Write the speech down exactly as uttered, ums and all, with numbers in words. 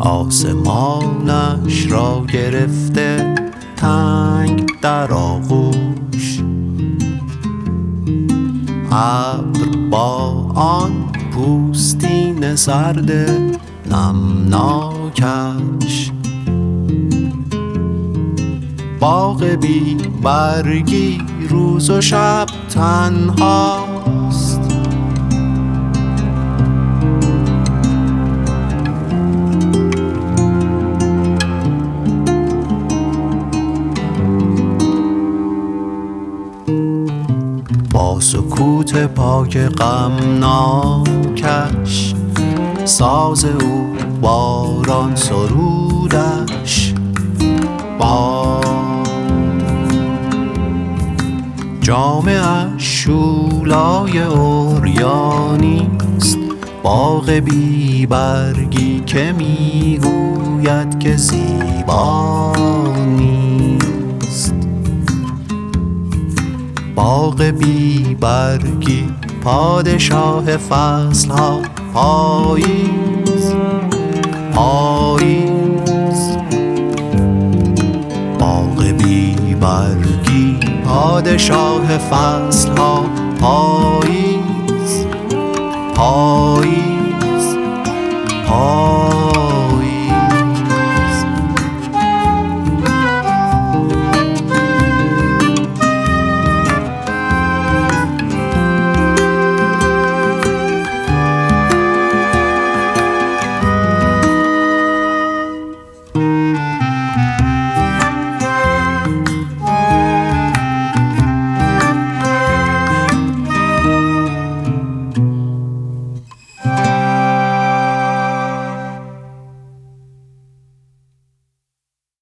آسمانش را گرفته تنگ در آغوش، ابر با آن پوستین زرد نمناکش، باغ بی برگی روز و شب تنهاست. با سکوت پاک غمناکش، ساز او باران سرودش با جامه شولای عریانیست، باغ بی برگی که میگوید که زیبا نیست. باغ بی برگی پادشاه فصلها، پاییز پاییز. باغ بی برگی پادشاه فصلها، پاییز.